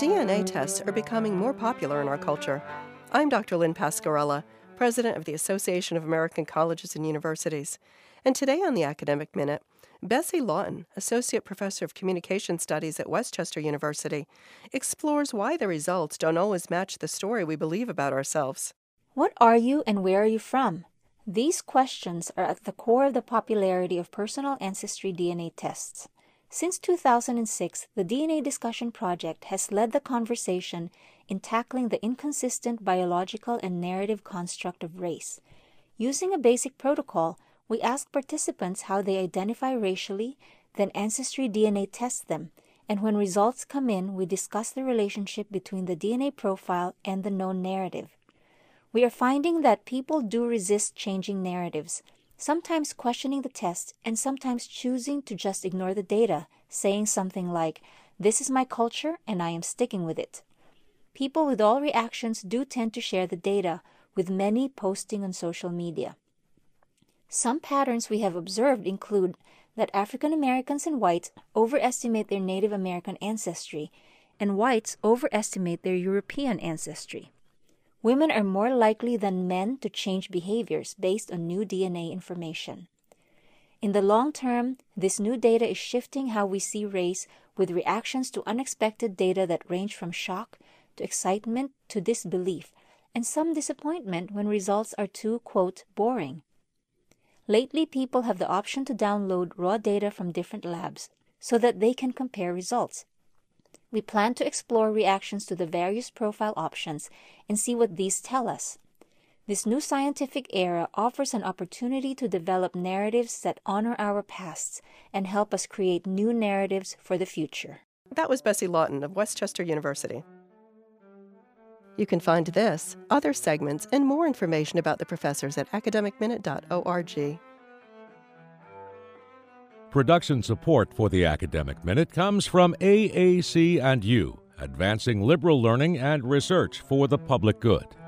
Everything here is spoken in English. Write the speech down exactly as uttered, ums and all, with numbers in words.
D N A tests are becoming more popular in our culture. I'm Doctor Lynn Pasquarella, President of the Association of American Colleges and Universities. And today on the Academic Minute, Bessie Lawton, Associate Professor of Communication Studies at West Chester University, explores why the results don't always match the story we believe about ourselves. What are you and where are you from? These questions are at the core of the popularity of personal ancestry D N A tests. Since two thousand six, the D N A Discussion Project has led the conversation in tackling the inconsistent biological and narrative construct of race. Using a basic protocol, we ask participants how they identify racially, then Ancestry D N A tests them, and when results come in, we discuss the relationship between the D N A profile and the known narrative. We are finding that people do resist changing narratives, sometimes questioning the test and sometimes choosing to just ignore the data, saying something like, "This is my culture and I am sticking with it." People with all reactions do tend to share the data, with many posting on social media. Some patterns we have observed include that African Americans and whites overestimate their Native American ancestry, and whites overestimate their European ancestry. Women are more likely than men to change behaviors based on new D N A information. In the long term, this new data is shifting how we see race, with reactions to unexpected data that range from shock to excitement to disbelief, and some disappointment when results are too, quote, boring. Lately, people have the option to download raw data from different labs so that they can compare results. We plan to explore reactions to the various profile options and see what these tell us. This new scientific era offers an opportunity to develop narratives that honor our pasts and help us create new narratives for the future. That was Bessie Lawton of West Chester University. You can find this, other segments, and more information about the professors at academic minute dot org. Production support for the Academic Minute comes from A A C and U, advancing liberal learning and research for the public good.